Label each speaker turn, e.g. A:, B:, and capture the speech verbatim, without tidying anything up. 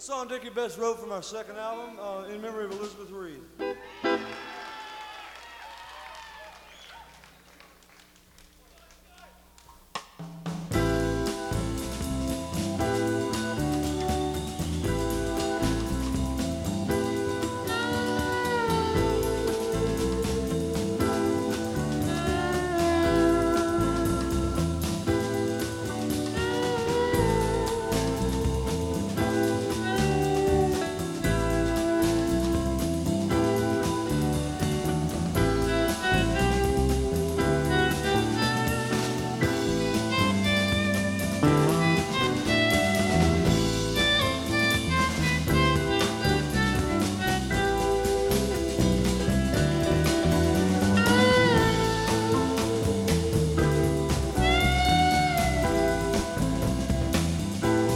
A: song Dickie Betts wrote from our second album, uh, in memory of Elizabeth Reed.